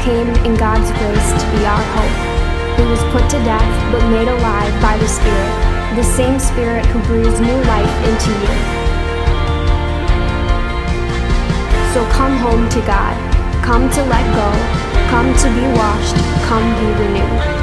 came in God's grace to be our hope. He was put to death but made alive by the Spirit, the same Spirit who breathes new life into you. So come home to God. Come to let go. Come to be washed. Come be renewed.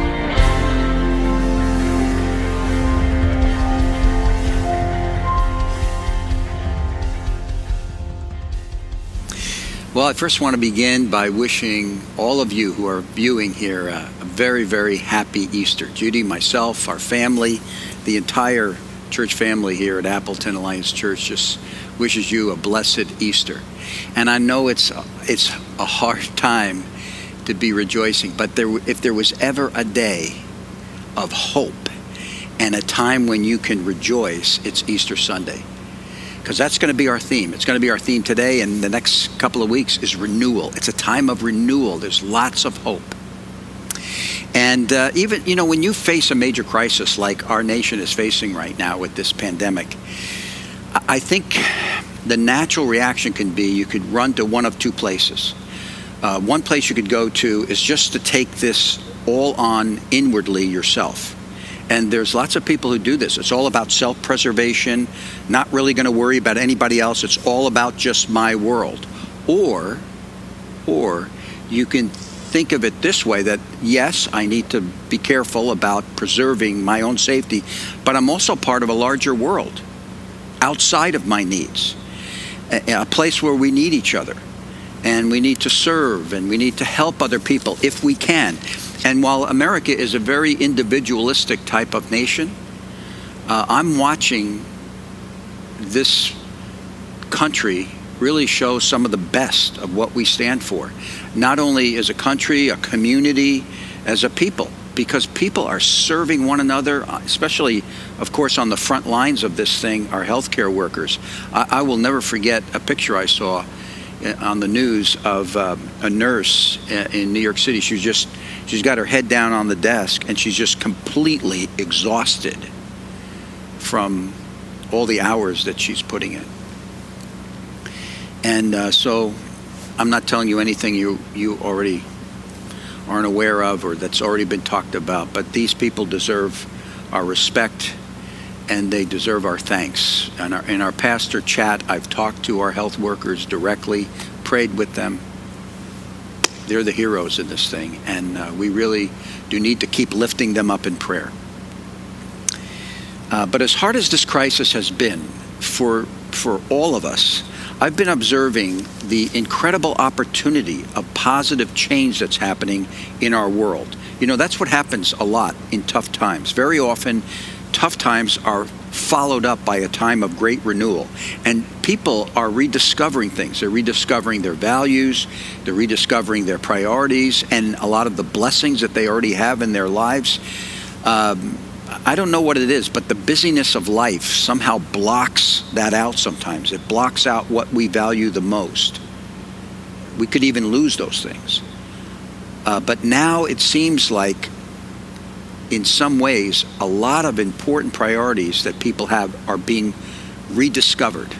Well, I first want to begin by wishing all of you who are viewing here a very, very happy Easter. Judy, myself, our family, the entire church family here at Appleton Alliance Church just wishes you a blessed Easter. And I know it's a hard time to be rejoicing, but if there was ever a day of hope and a time when you can rejoice, it's Easter Sunday. Because that's going to be our theme. It's going to be our theme today, and the next couple of weeks is renewal. It's a time of renewal. There's lots of hope. And even, when you face a major crisis like our nation is facing right now with this pandemic, I think the natural reaction can be you could run to one of two places. One place you could go to is just to take this all on inwardly yourself. And there's lots of people who do this. It's all about self-preservation, not really going to worry about anybody else. It's all about just my world. Or you can think of it this way, that yes, I need to be careful about preserving my own safety, but I'm also part of a larger world outside of my needs, a place where we need each other, and we need to serve, and we need to help other people if we can. And while America is a very individualistic type of nation, I'm watching this country really show some of the best of what we stand for, not only as a country, a community, as a people, because people are serving one another, especially, of course, on the front lines of this thing, our healthcare workers. I will never forget a picture I saw on the news of a nurse in New York City. She's got her head down on the desk, and she's just completely exhausted from all the hours that she's putting in. And so I'm not telling you anything you already aren't aware of or that's already been talked about, but these people deserve our respect, and they deserve our thanks. In our pastor chat, I've talked to our health workers directly, prayed with them. They're the heroes in this thing, and we really do need to keep lifting them up in prayer. But as hard as this crisis has been for all of us, I've been observing the incredible opportunity of positive change that's happening in our world. That's what happens a lot in tough times. Very often, tough times are followed up by a time of great renewal. And people are rediscovering things. They're rediscovering their values. They're rediscovering their priorities and a lot of the blessings that they already have in their lives. I don't know what it is, but the busyness of life somehow blocks that out sometimes. It blocks out what we value the most. We could even lose those things. But now it seems like, in some ways, a lot of important priorities that people have are being rediscovered.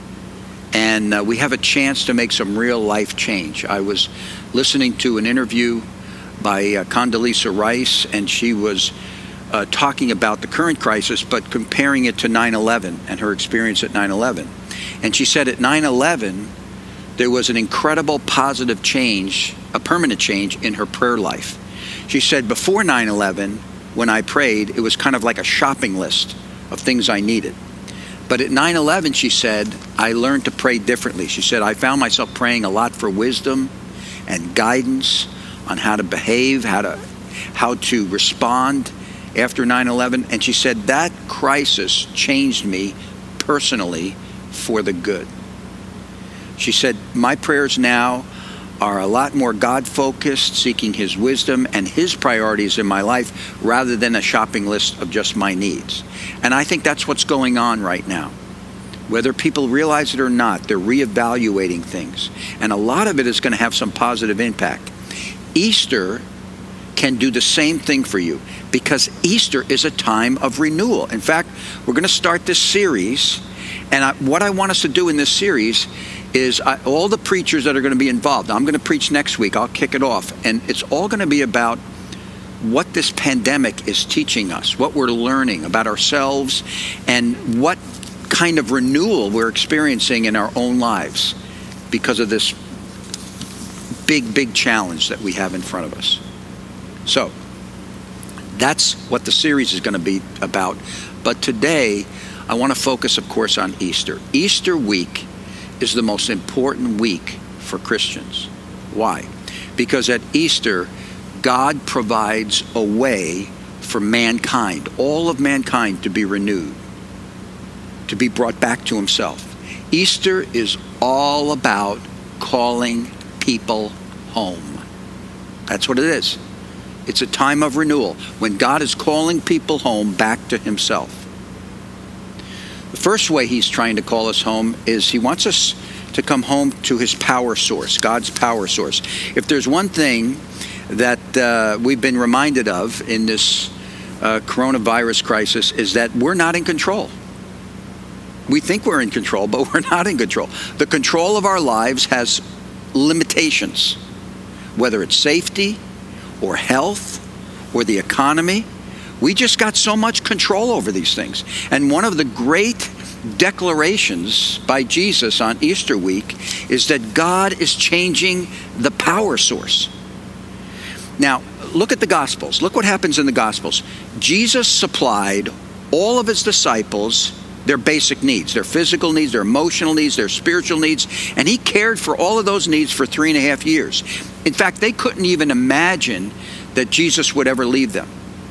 And we have a chance to make some real life change. I was listening to an interview by Condoleezza Rice, and she was talking about the current crisis, but comparing it to 9/11 and her experience at 9/11. And she said at 9/11, there was an incredible positive change, a permanent change in her prayer life. She said, before 9/11, when I prayed, it was kind of like a shopping list of things I needed. But at 9/11, she said, I learned to pray differently. She said, I found myself praying a lot for wisdom and guidance on how to behave, how to respond after 9/11. And she said, that crisis changed me personally for the good. She said, my prayers now are a lot more God-focused, seeking His wisdom and His priorities in my life rather than a shopping list of just my needs. And I think that's what's going on right now. Whether people realize it or not, they're reevaluating things. And a lot of it is going to have some positive impact. Easter can do the same thing for you, because Easter is a time of renewal. In fact, we're going to start this series, And what I want us to do in this series is all the preachers that are going to be involved. I'm going to preach next week. I'll kick it off. And it's all going to be about what this pandemic is teaching us, what we're learning about ourselves, and what kind of renewal we're experiencing in our own lives because of this big challenge that we have in front of us. So that's what the series is going to be about. But today, I want to focus, of course, on Easter. Easter week is the most important week for Christians. Why? Because at Easter, God provides a way for mankind, all of mankind, to be renewed, to be brought back to himself. Easter is all about calling people home. That's what it is. It's a time of renewal when God is calling people home back to himself. The first way he's trying to call us home is he wants us to come home to his power source, God's power source. If there's one thing that we've been reminded of in this coronavirus crisis, is that we're not in control. We think we're in control, but we're not in control. The control of our lives has limitations, whether it's safety or health or the economy. We just got so much control over these things. And one of the great declarations by Jesus on Easter week is that God is changing the power source. Now, look at the Gospels. Look what happens in the Gospels. Jesus supplied all of his disciples their basic needs, their physical needs, their emotional needs, their spiritual needs, and he cared for all of those needs for 3.5 years. In fact, they couldn't even imagine that Jesus would ever leave them.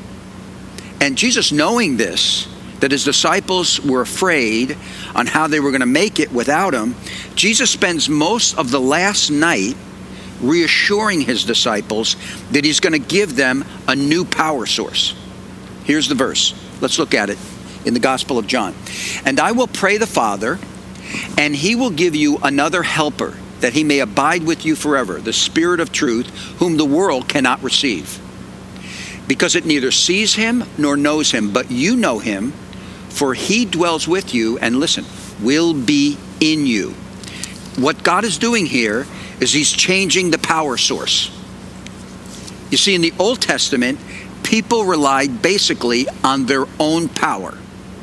And Jesus, knowing this, that his disciples were afraid on how they were going to make it without him, Jesus spends most of the last night reassuring his disciples that he's going to give them a new power source. Here's the verse. Let's look at it in the Gospel of John. And I will pray the Father, and he will give you another helper, that he may abide with you forever, the Spirit of truth, whom the world cannot receive, because it neither sees him nor knows him, but you know him, for he dwells with you, and listen, will be in you. What God is doing here is he's changing the power source. You see, in the Old Testament, people relied basically on their own power.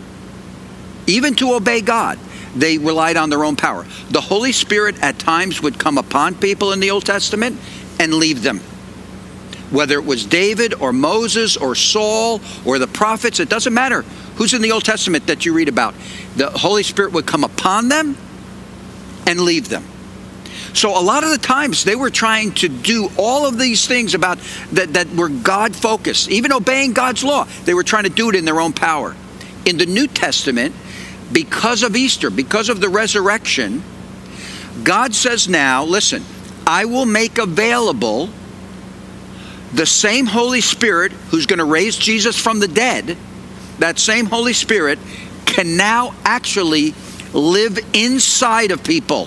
Even to obey God, they relied on their own power. The Holy Spirit at times would come upon people in the Old Testament and leave them. Whether it was David or Moses or Saul or the prophets, it doesn't matter who's in the Old Testament that you read about. The Holy Spirit would come upon them and leave them. So a lot of the times they were trying to do all of these things about that were God focused, even obeying God's law. They were trying to do it in their own power. In the New Testament, because of Easter, because of the resurrection, God says now, listen, I will make available the same Holy Spirit who's going to raise Jesus from the dead. That same Holy Spirit can now actually live inside of people.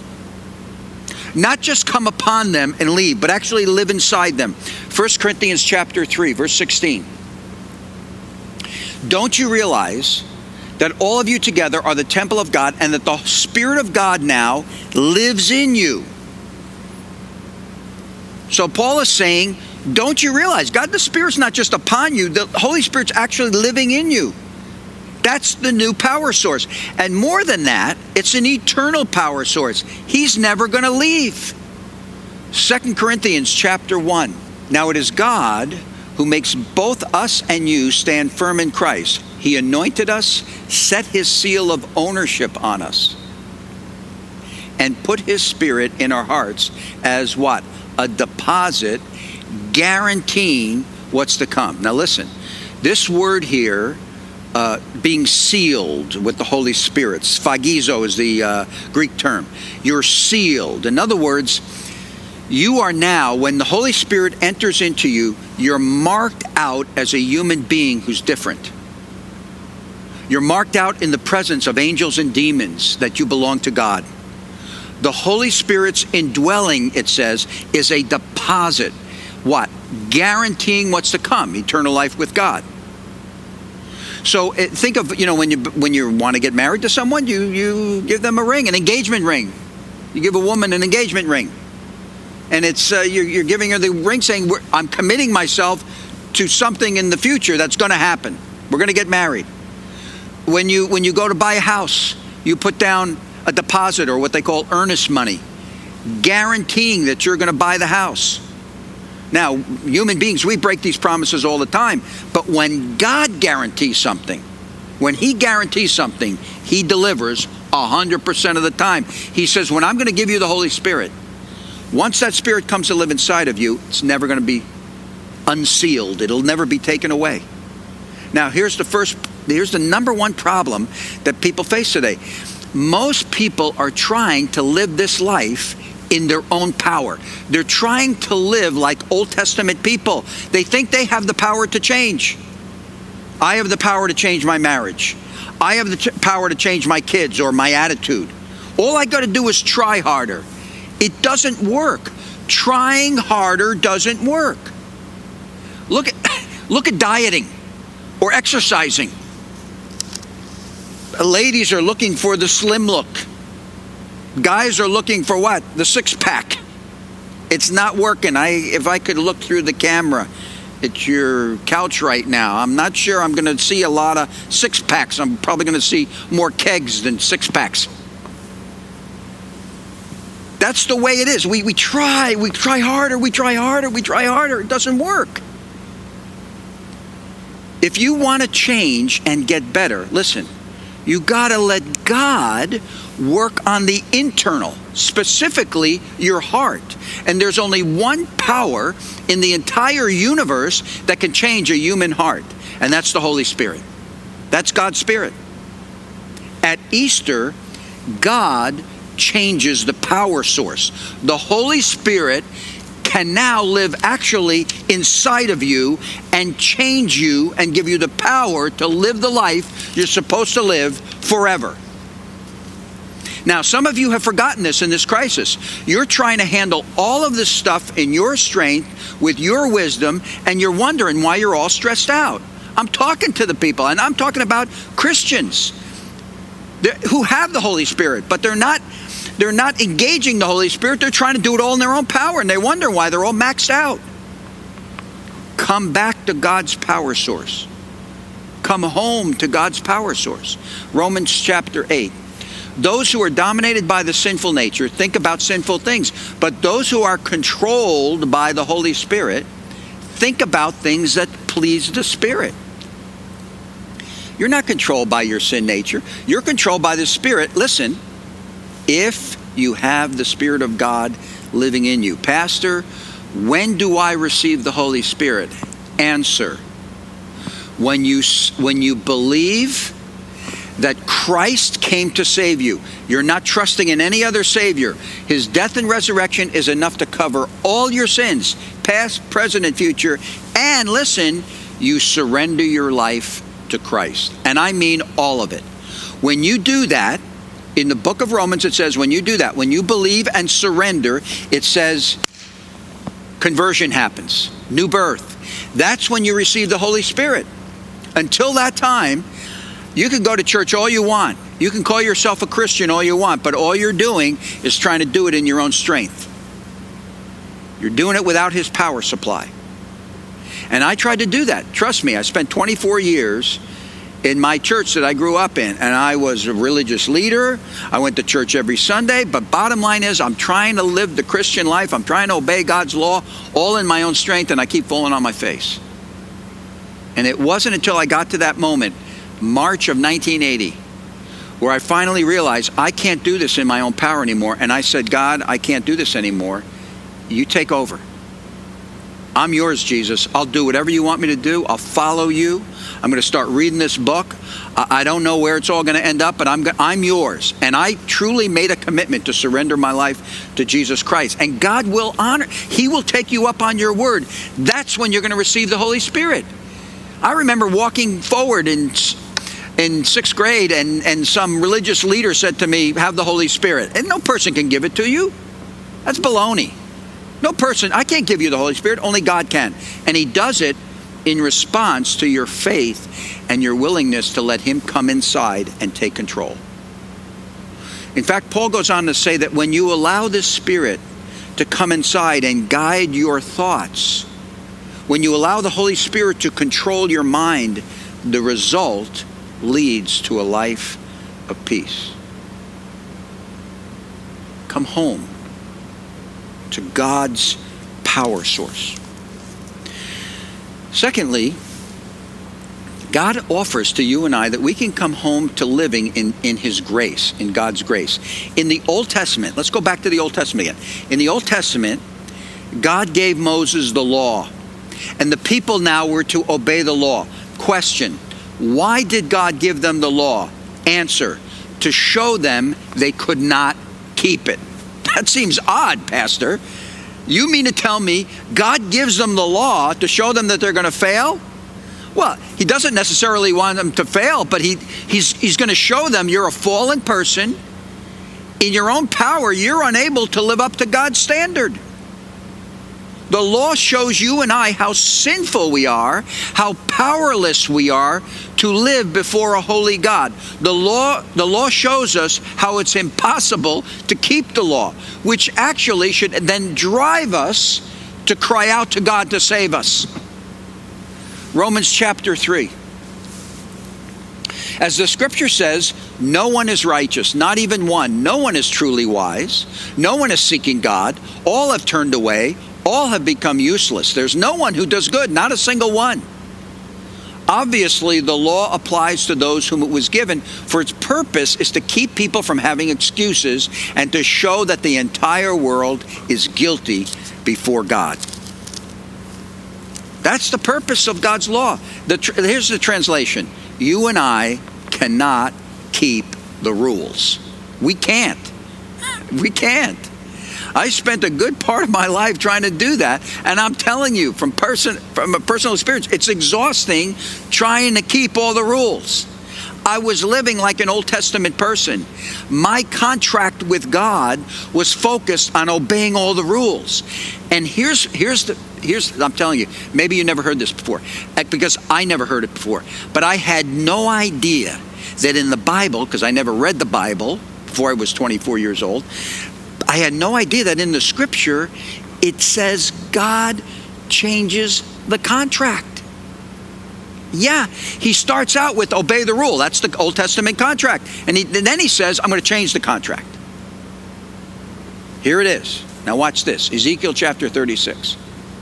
Not just come upon them and leave, but actually live inside them. 1 Corinthians chapter 3, verse 16. Don't you realize that all of you together are the temple of God, and that the Spirit of God now lives in you? So Paul is saying, don't you realize God the Spirit's not just upon you, the Holy Spirit's actually living in you. That's the new power source. And more than that, it's an eternal power source. He's never going to leave. 2 Corinthians chapter 1. Now it is God who makes both us and you stand firm in Christ. He anointed us, set his seal of ownership on us, and put his Spirit in our hearts as what? A deposit guaranteeing what's to come. Now listen, this word here, being sealed with the Holy Spirit. Sphagizo is the Greek term. You're sealed. In other words, you are now, when the Holy Spirit enters into you, you're marked out as a human being who's different. You're marked out in the presence of angels and demons that you belong to God. The Holy Spirit's indwelling, it says, is a deposit. What? Guaranteeing what's to come, eternal life with God. So think of, when you want to get married to someone, you give them a ring, an engagement ring. You give a woman an engagement ring. And it's you're giving her the ring saying, I'm committing myself to something in the future that's going to happen. We're going to get married. When you go to buy a house, you put down a deposit, or what they call earnest money, guaranteeing that you're going to buy the house. Now, human beings, we break these promises all the time. But when God guarantees something, when He guarantees something, He delivers 100% of the time. He says, when I'm going to give you the Holy Spirit, once that Spirit comes to live inside of you, it's never going to be unsealed. It'll never be taken away. Now, here's the number one problem that people face today. Most people are trying to live this life in their own power. They're trying to live like Old Testament people. They think they have the power to change. I have the power to change my marriage. I have the power to change my kids or my attitude. All I got to do is try harder. It doesn't work. Trying harder doesn't work. Look at dieting or exercising. Ladies are looking for the slim look. Guys are looking for what? The six-pack. It's not working. If I could look through the camera at your couch right now, I'm not sure I'm going to see a lot of six-packs. I'm probably going to see more kegs than six-packs. That's the way it is. We try harder. It doesn't work. If you want to change and get better, listen, you got to let God work on the internal, specifically your heart. And there's only one power in the entire universe that can change a human heart, and that's the Holy Spirit. That's God's Spirit. At Easter, God changes the power source. The Holy Spirit can now live actually inside of you and change you and give you the power to live the life you're supposed to live forever. Now, some of you have forgotten this in this crisis. You're trying to handle all of this stuff in your strength, with your wisdom, and you're wondering why you're all stressed out. I'm talking to the people, and I'm talking about Christians who have the Holy Spirit, but they're not engaging the Holy Spirit. They're trying to do it all in their own power, and they wonder why they're all maxed out. Come back to God's power source. Come home to God's power source. Romans chapter 8. Those who are dominated by the sinful nature think about sinful things, but those who are controlled by the Holy Spirit think about things that please the Spirit. You're not controlled by your sin nature. You're controlled by the Spirit. Listen, if you have the Spirit of God living in you. Pastor, when do I receive the Holy Spirit? Answer: when you believe that Christ came to save you. You're not trusting in any other Savior. His death and resurrection is enough to cover all your sins, past, present, and future. And listen, you surrender your life to Christ. And I mean all of it. When you do that, in the book of Romans it says, when you do that, when you believe and surrender, it says conversion happens, new birth. That's when you receive the Holy Spirit. Until that time, you can go to church all you want. You can call yourself a Christian all you want, but all you're doing is trying to do it in your own strength. You're doing it without His power supply. And I tried to do that. Trust me, I spent 24 years in my church that I grew up in, and I was a religious leader. I went to church every Sunday, but bottom line is I'm trying to live the Christian life. I'm trying to obey God's law, all in my own strength, and I keep falling on my face. And it wasn't until I got to that moment, March of 1980, where I finally realized I can't do this in my own power anymore. And I said, God, I can't do this anymore. You take over. I'm yours, Jesus. I'll do whatever you want me to do. I'll follow you. I'm going to start reading this book. I don't know where it's all going to end up, but I'm yours. And I truly made a commitment to surrender my life to Jesus Christ. And God will honor. He will take you up on your word. That's when you're going to receive the Holy Spirit. I remember walking forward in 6th grade, and some religious leader said to me, have the Holy Spirit. And no person can give it to you. That's baloney. No person. I can't give you the Holy Spirit. Only God can. And He does it in response to your faith and your willingness to let him come inside and take control. In fact, Paul goes on to say that when you allow the Spirit to come inside and guide your thoughts, when you allow the Holy Spirit to control your mind, the result leads to a life of peace. Come home to God's power source. Secondly, God offers to you and I that we can come home to living in his grace, in God's grace. In the Old Testament, let's go back to the Old Testament again. In the Old Testament, God gave Moses the law, and the people now were to obey the law. Question: why did God give them the law? Answer: to show them they could not keep it. That seems odd, Pastor. You mean to tell me God gives them the law to show them that they're going to fail? Well, he doesn't necessarily want them to fail, but he's going to show them you're a fallen person. In your own power, you're unable to live up to God's standard. The law shows you and I how sinful we are, how powerless we are to live before a holy God. The law shows us how it's impossible to keep the law, which actually should then drive us to cry out to God to save us. Romans chapter 3. As the scripture says, no one is righteous, not even one. No one is truly wise. No one is seeking God. All have turned away. All have become useless. There's no one who does good, not a single one. Obviously, the law applies to those whom it was given, for its purpose is to keep people from having excuses and to show that the entire world is guilty before God. That's the purpose of God's law. Here's the translation. You and I cannot keep the rules. We can't. We can't. I spent a good part of my life trying to do that, and I'm telling you from a personal experience, it's exhausting trying to keep all the rules. I was living like an Old Testament person. My contract with God was focused on obeying all the rules. And here's I'm telling you, maybe you never heard this before, because I never heard it before. But I had no idea that in the Bible, because I never read the Bible before I was 24 years old, I had no idea that in the scripture it says God changes the contract. Yeah, he starts out with obey the rule. That's the Old Testament contract. And then he says, I'm going to change the contract. Here it is. Now watch this. Ezekiel chapter 36.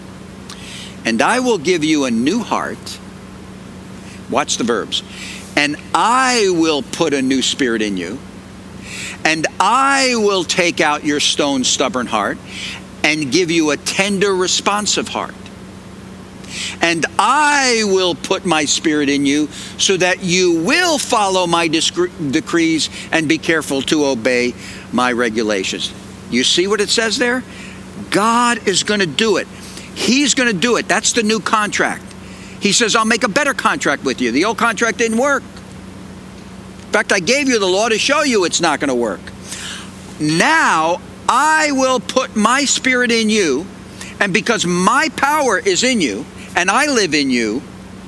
And I will give you a new heart. Watch the verbs. And I will put a new spirit in you. And I will take out your stone, stubborn heart and give you a tender, responsive heart. And I will put my spirit in you so that you will follow my decrees and be careful to obey my regulations. You see what it says there? God is going to do it. He's going to do it. That's the new contract. He says, I'll make a better contract with you. The old contract didn't work. In fact, I gave you the law to show you it's not going to work. Now, I will put my spirit in you, and because my power is in you, and I live in you,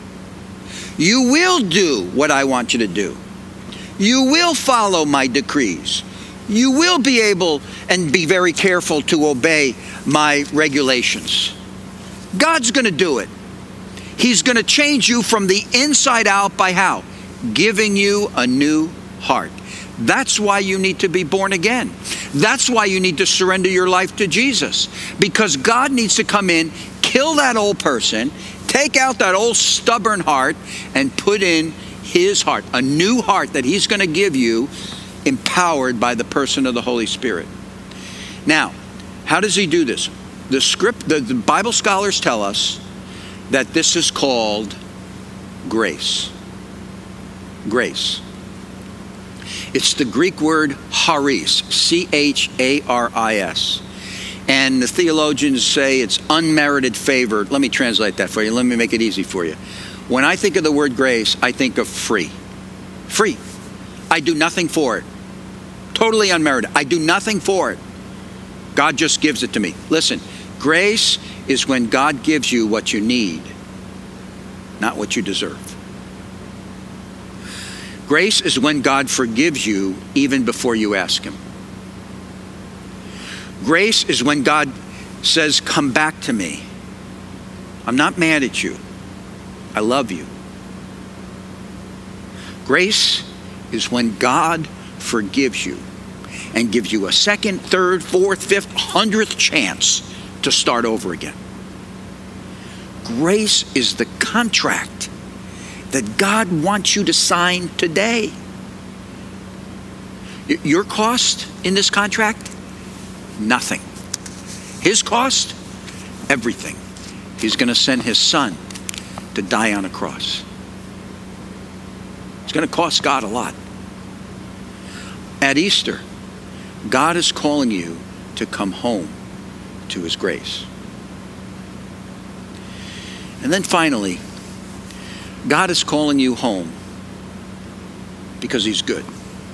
you will do what I want you to do. You will follow my decrees. You will be able and be very careful to obey my regulations. God's going to do it. He's going to change you from the inside out by how? Giving you a new heart. That's why you need to be born again. That's why you need to surrender your life to Jesus. Because God needs to come in, kill that old person, take out that old stubborn heart, and put in his heart, a new heart that he's going to give you, empowered by the person of the Holy Spirit. Now, how does he do this? The Bible scholars tell us that this is called grace. Grace. It's the Greek word charis, charis. And the theologians say it's unmerited favor. Let me translate that for you. Let me make it easy for you. When I think of the word grace, I think of free. Free. I do nothing for it. Totally unmerited. I do nothing for it. God just gives it to me. Listen, grace is when God gives you what you need. not what you deserve. Grace is when God forgives you even before you ask him. Grace is when God says, come back to me. I'm not mad at you. I love you. Grace is when God forgives you and gives you a second, third, fourth, fifth, 100th chance to start over again. Grace is the contract that God wants you to sign today. Your cost in this contract? Nothing. His cost? Everything. He's going to send his son to die on a cross. It's going to cost God a lot. At Easter, God is calling you to come home to his grace. And then finally, God is calling you home because he's good.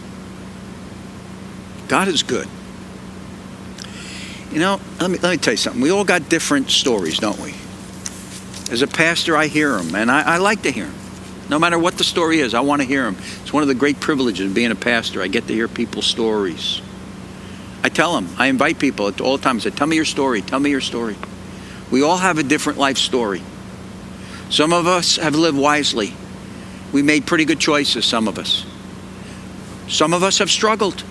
God is good. You know, let me tell you something. We all got different stories, don't we? As a pastor, I hear them, and I like to hear them. No matter what the story is, I want to hear them. It's one of the great privileges of being a pastor. I get to hear people's stories. I tell them, I invite people at all times. I say, tell me your story. Tell me your story. We all have a different life story. Some of us have lived wisely. We made pretty good choices, some of us. Some of us have struggled.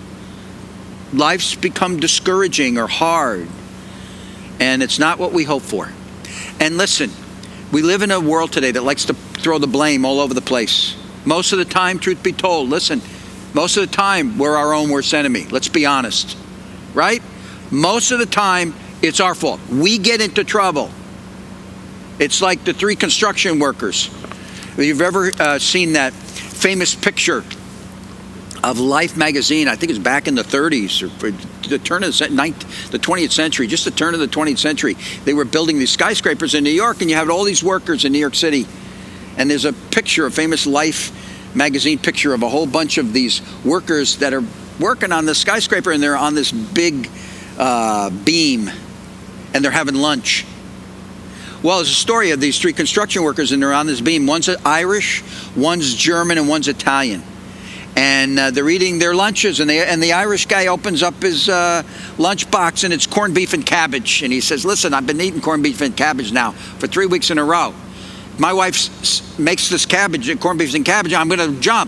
Life's become discouraging or hard, and it's not what we hope for. And listen, we live in a world today that likes to throw the blame all over the place. Most of the time, truth be told, listen, most of the time we're our own worst enemy. Let's be honest, right? Most of the time it's our fault. We get into trouble. It's like the three construction workers. If you've ever seen that famous picture of Life magazine, I think it's back in the 30s or the turn of the 20th century, just the turn of the 20th century. They were building these skyscrapers in New York, and you have all these workers in New York City. And there's a picture, a famous Life magazine picture of a whole bunch of these workers that are working on the skyscraper, and they're on this big beam, and they're having lunch. Well, there's a story of these three construction workers, and they're on this beam. One's Irish, one's German, and one's Italian. And they're eating their lunches, and the Irish guy opens up his lunch box, and it's corned beef and cabbage. And he says, listen, I've been eating corned beef and cabbage now for 3 weeks in a row. My wife makes this corned beef and cabbage, I'm going to jump.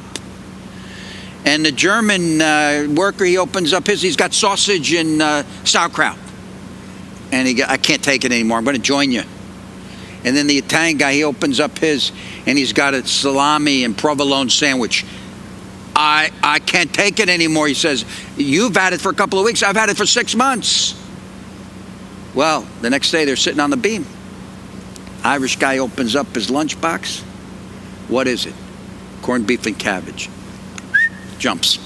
And the German worker, he opens up his, he's got sausage and sauerkraut. And I can't take it anymore, I'm going to join you. And then the Italian guy, he opens up his, and he's got a salami and provolone sandwich. I can't take it anymore, he says. You've had it for a couple of weeks. I've had it for 6 months. Well, the next day they're sitting on the beam. Irish guy opens up his lunchbox. What is it? Corned beef and cabbage. Jumps.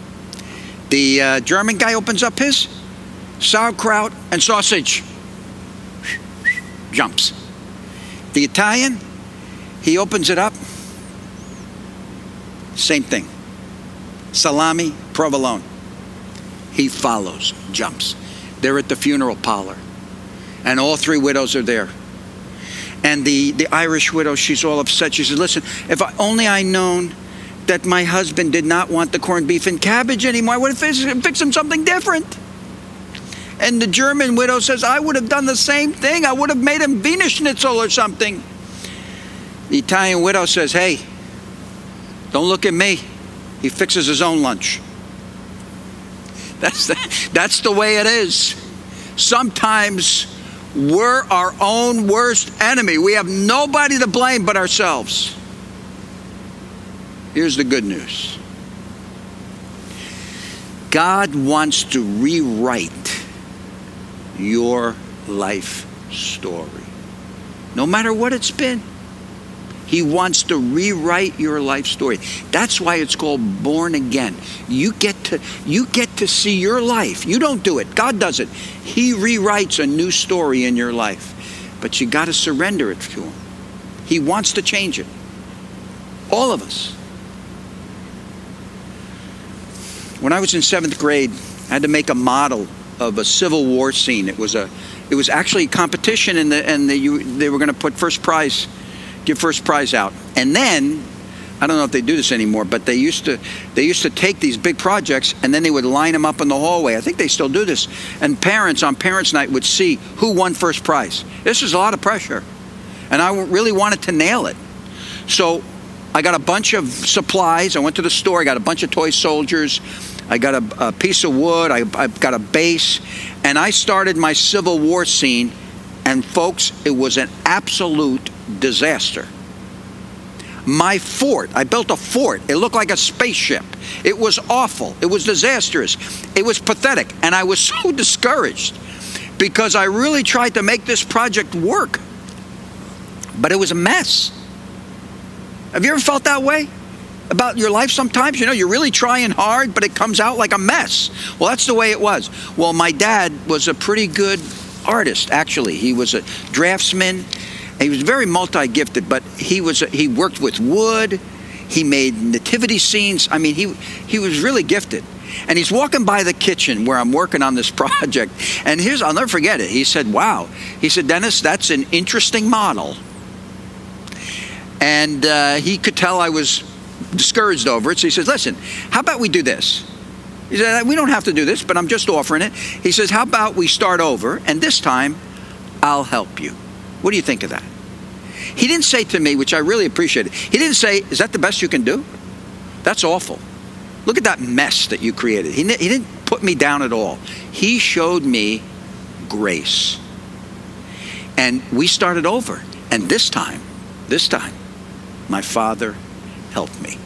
The German guy opens up his sauerkraut and sausage. Jumps. The Italian, he opens it up. Same thing. Salami, provolone. He follows, jumps. They're at the funeral parlor, and all three widows are there. And the Irish widow, she's all upset. She says, listen, if only I known that my husband did not want the corned beef and cabbage anymore, I would have fixed him something different. And the German widow says, I would have done the same thing. I would have made him Wiener Schnitzel or something. The Italian widow says, hey, don't look at me. He fixes his own lunch. That's the way it is. Sometimes we're our own worst enemy. We have nobody to blame but ourselves. Here's the good news. God wants to rewrite your life story. No matter what it's been. He wants to rewrite your life story. That's why it's called born again. You get to see your life. You don't do it. God does it. He rewrites a new story in your life. But you got to surrender it to him. He wants to change it. All of us. When I was in 7th grade, I had to make a model of a Civil War scene. It was actually a competition, and they were going to put first prize, give first prize out. And then, I don't know if they do this anymore, but they used to take these big projects and then they would line them up in the hallway. I think they still do this. And parents on Parents' Night would see who won first prize. This is a lot of pressure. And I really wanted to nail it. So I got a bunch of supplies. I went to the store. I got a bunch of toy soldiers. I got a piece of wood. I got a base. And I started my Civil War scene. And folks, it was an absolute disaster. My fort, I built a fort. It looked like a spaceship. It was awful. It was disastrous. It was pathetic. And I was so discouraged because I really tried to make this project work. But it was a mess. Have you ever felt that way about your life sometimes? You know, you're really trying hard, but it comes out like a mess. Well, that's the way it was. Well, my dad was a pretty good artist, actually. He was a draftsman. He was very multi-gifted, but he worked with wood. He made nativity scenes. I mean, he was really gifted. And he's walking by the kitchen where I'm working on this project. And I'll never forget it. He said, wow. He said, Dennis, that's an interesting model. And he could tell I was discouraged over it. So he says, listen, how about we do this? He said, we don't have to do this, but I'm just offering it. He says, how about we start over, and this time I'll help you. What do you think of that? He didn't say to me, which I really appreciated, he didn't say, is that the best you can do? That's awful. Look at that mess that you created. He didn't put me down at all. He showed me grace. And we started over. And this time, my Father helped me.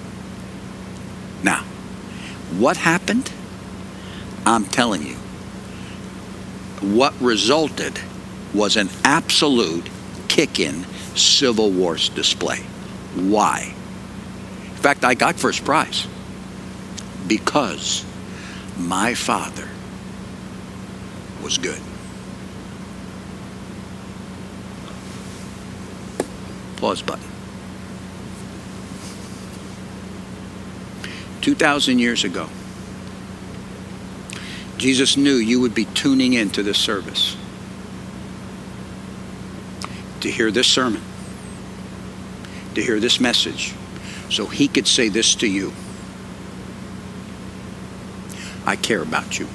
Now, what happened? I'm telling you, what resulted was an absolute kick-in Civil War display. Why? In fact, I got first prize because my Father was good. Pause button. 2,000 years ago, Jesus knew you would be tuning into this service to hear this sermon, to hear this message, so he could say this to you. I care about you.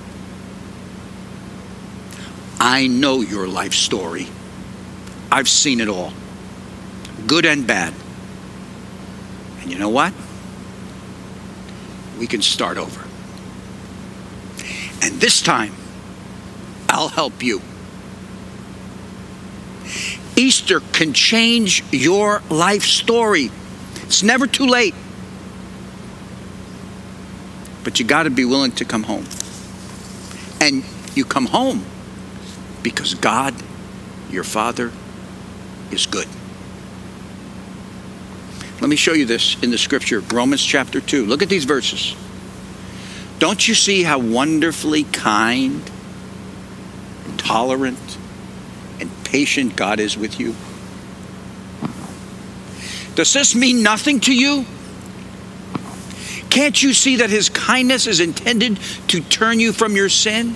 I know your life story. I've seen it all, good and bad. And you know what? We can start over. And this time, I'll help you. Easter can change your life story. It's never too late. But you got to be willing to come home. And you come home because God, your Father, is good. Let me show you this in the scripture, Romans chapter 2. Look at these verses. Don't you see how wonderfully kind, tolerant, and patient God is with you? Does this mean nothing to you? Can't you see that his kindness is intended to turn you from your sin?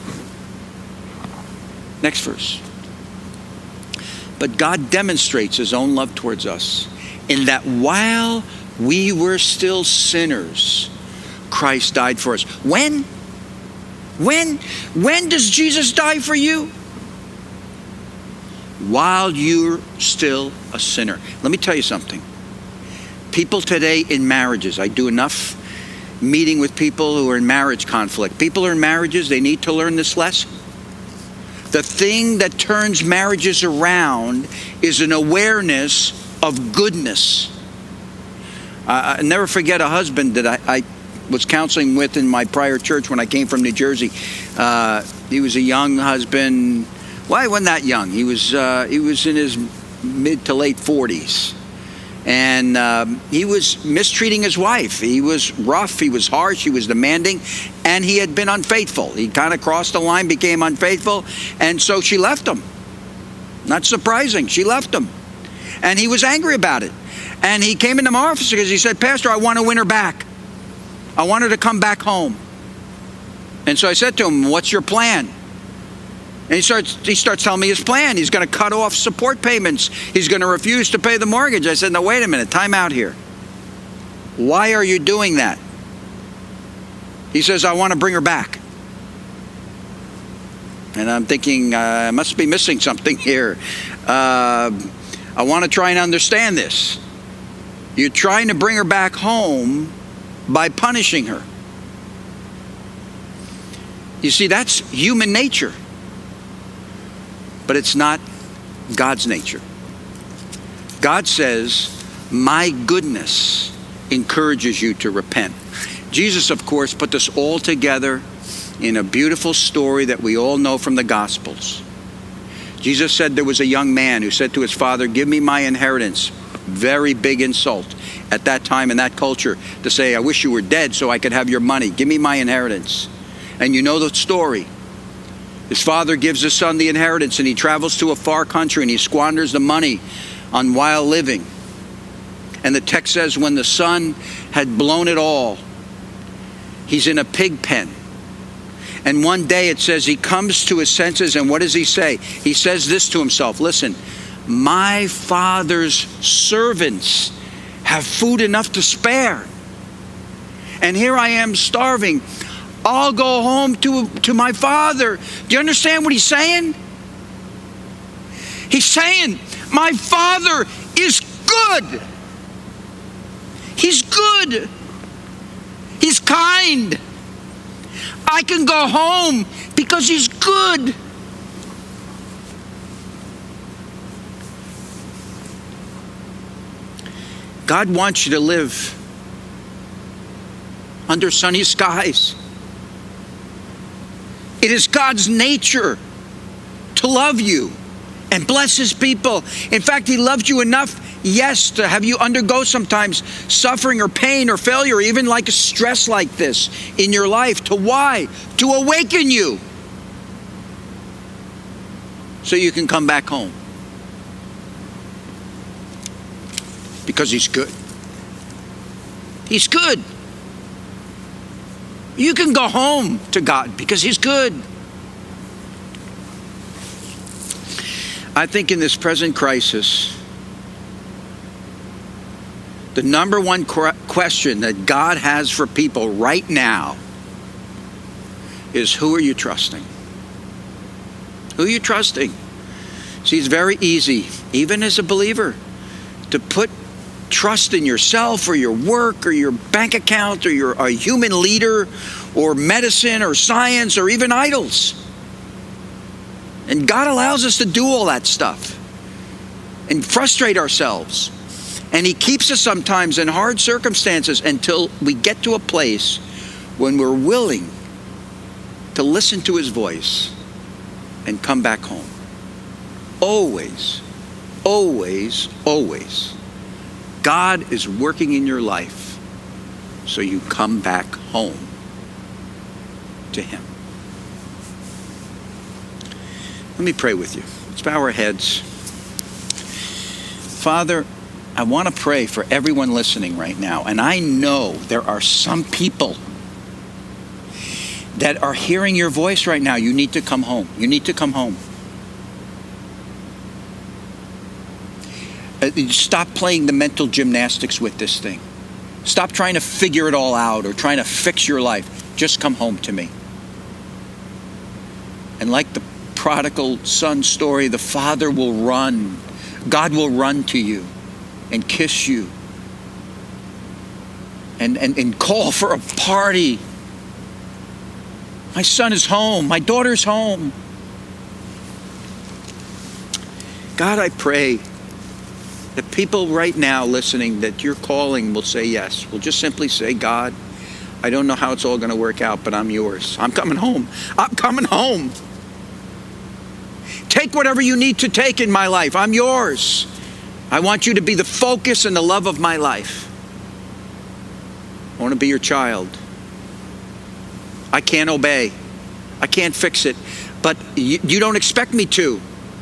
Next verse. But God demonstrates his own love towards us in that while we were still sinners, Christ died for us. When? When does Jesus die for you? While you're still a sinner. Let me tell you something. People today in marriages, I do enough meeting with people who are in marriage conflict. People who are in marriages, they need to learn this lesson. The thing that turns marriages around is an awareness of goodness. I never forget a husband that I was counseling with in my prior church when I came from New Jersey. He was a young husband. Well, he wasn't that young. He was in his mid to late 40s. And he was mistreating his wife. He was rough, he was harsh, he was demanding, and he had been unfaithful. He kind of crossed the line, became unfaithful, and so she left him. Not surprising, she left him. And he was angry about it. And he came into my office because he said, Pastor, I want to win her back. I want her to come back home. And so I said to him, what's your plan? And he starts telling me his plan. He's going to cut off support payments. He's going to refuse to pay the mortgage. I said, no, wait a minute, time out here. Why are you doing that? He says, I want to bring her back. And I'm thinking, I must be missing something here. I want to try and understand this. You're trying to bring her back home by punishing her. You see, that's human nature. But it's not God's nature. God says, my goodness encourages you to repent. Jesus, of course, put this all together in a beautiful story that we all know from the Gospels. Jesus said there was a young man who said to his father, give me my inheritance. Very big insult at that time in that culture to say, I wish you were dead so I could have your money. Give me my inheritance. And you know the story. His father gives his son the inheritance, and he travels to a far country and he squanders the money on wild living. And the text says when the son had blown it all, he's in a pig pen. And one day it says he comes to his senses, and what does he say? He says this to himself, listen, my father's servants have food enough to spare. And here I am starving. I'll go home to my father. Do you understand what he's saying? He's saying, my father is good. He's good. He's kind. I can go home because he's good. God wants you to live under sunny skies. It is God's nature to love you and bless his people. In fact, he loved you enough, yes, to have you undergo sometimes suffering or pain or failure, or even like a stress like this in your life. To why? To awaken you so you can come back home. Because he's good. He's good. You can go home to God because he's good. I think in this present crisis, the number one question that God has for people right now is, who are you trusting? Who are you trusting? See, it's very easy, even as a believer, to put trust in yourself or your work or your bank account or a human leader or medicine or science or even idols. And God allows us to do all that stuff and frustrate ourselves. And he keeps us sometimes in hard circumstances until we get to a place when we're willing to listen to his voice and come back home. Always, always, always. God is working in your life so you come back home to him. Let me pray with you. Let's bow our heads. Father, I want to pray for everyone listening right now. And I know there are some people that are hearing your voice right now. You need to come home. You need to come home. Stop playing the mental gymnastics with this thing. Stop trying to figure it all out or trying to fix your life. Just come home to me. And like the prodigal son story, the father will run. God will run to you and kiss you and call for a party. My son is home. My daughter's home. God, I pray that people right now listening that you're calling will say yes. Will just simply say, God, I don't know how it's all going to work out, but I'm yours. I'm coming home. I'm coming home. Take whatever you need to take in my life. I'm yours. I want you to be the focus and the love of my life. I want to be your child. I can't obey. I can't fix it. But you don't expect me to.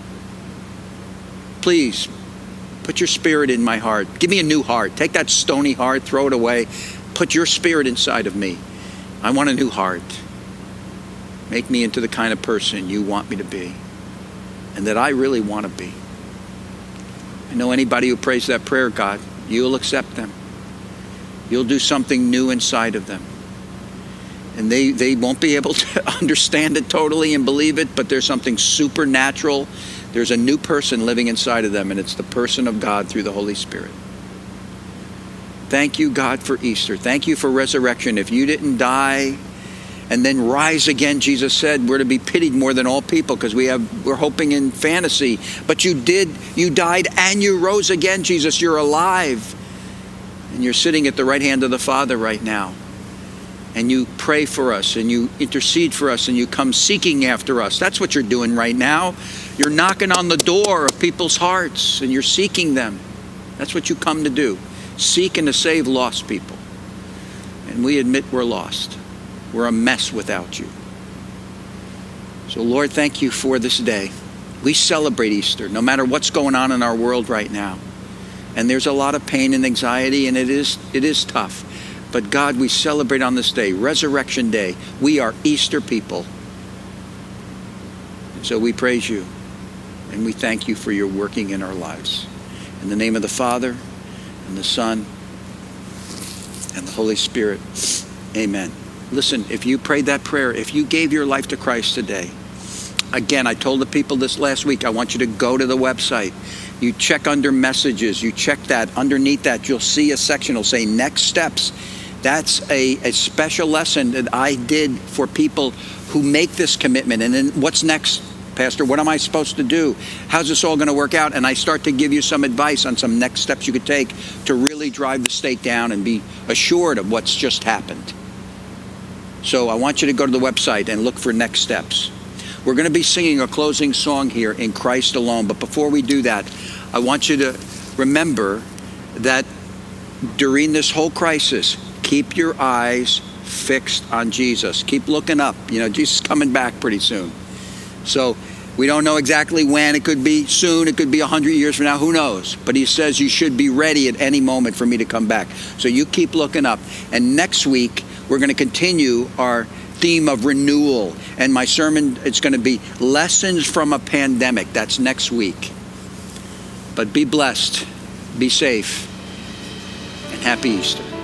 Please, put your spirit in my heart. Give me a new heart. Take that stony heart, throw it away. Put your spirit inside of me. I want a new heart. Make me into the kind of person you want me to be and that I really want to be. I know anybody who prays that prayer, God, you'll accept them. You'll do something new inside of them. And they won't be able to understand it totally and believe it, but there's something supernatural. There's a new person living inside of them, and it's the person of God through the Holy Spirit. Thank you, God, for Easter. Thank you for resurrection. If you didn't die and then rise again, Jesus said, we're to be pitied more than all people because we're hoping in fantasy. But you died and you rose again, Jesus. You're alive. And you're sitting at the right hand of the Father right now. And you pray for us and you intercede for us and you come seeking after us. That's what you're doing right now. You're knocking on the door of people's hearts and you're seeking them. That's what you come to do. Seek and to save lost people. And we admit we're lost. We're a mess without you. So Lord, thank you for this day. We celebrate Easter, no matter what's going on in our world right now. And there's a lot of pain and anxiety, and it is tough. But God, we celebrate on this day, Resurrection Day. We are Easter people. And so we praise you, and we thank you for your working in our lives. In the name of the Father, and the Son, and the Holy Spirit, amen. Listen, if you prayed that prayer, if you gave your life to Christ today, again, I told the people this last week, I want you to go to the website. You check under messages, you check that. Underneath that, you'll see a section, it'll say next steps. That's a special lesson that I did for people who make this commitment. And then what's next, Pastor? What am I supposed to do? How's this all going to work out? And I start to give you some advice on some next steps you could take to really drive the stake down and be assured of what's just happened. So I want you to go to the website and look for next steps. We're going to be singing a closing song here, In Christ Alone. But before we do that, I want you to remember that during this whole crisis, keep your eyes fixed on Jesus. Keep looking up. You know, Jesus is coming back pretty soon. So we don't know exactly when. It could be soon. It could be 100 years from now. Who knows? But he says you should be ready at any moment for me to come back. So you keep looking up. And next week, we're going to continue our theme of renewal. And my sermon, it's going to be Lessons from a Pandemic. That's next week. But be blessed, be safe, and happy Easter.